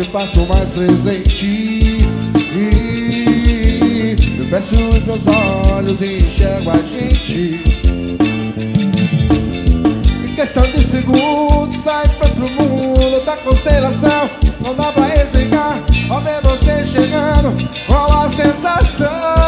te faço mais presente. Eu fecho os meus olhos e enxergo a gente. Em questão de segundos sai pra outro mundo da constelação. Não dá pra explicar, ao ver você chegando, qual a sensação.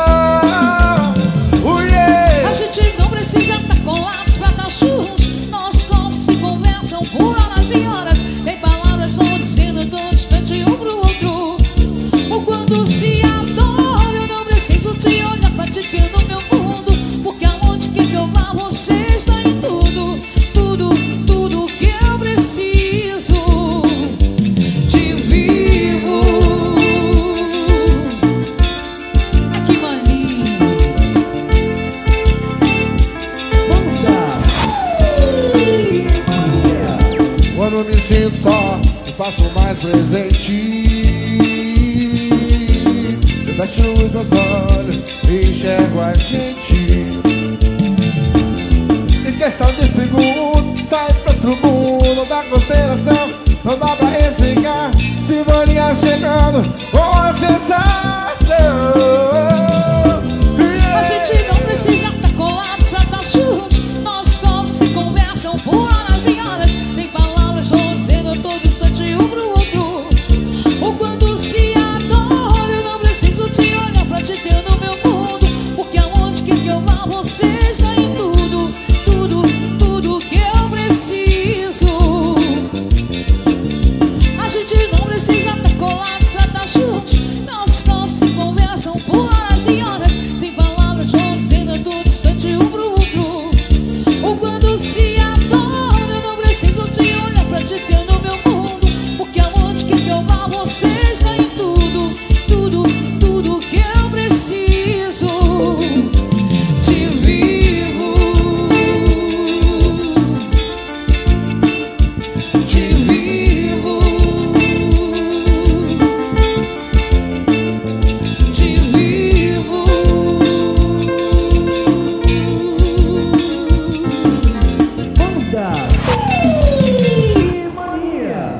A gente não precisa estar colados pra estar juntos. Nossos corpos se conversam por horas e horas. Nem palavras vão dizendo tão distante um pro outro. O quando se adora, eu não preciso te olhar pra te ter no meu mundo. Porque aonde quer que eu vá, você está em tudo. Tudo, tudo que eu preciso. Te vivo. Que mania. Quando eu me sinto só, eu faço mais presente. Eu fecho os meus olhos e enxergo a gente. Em questão de segundos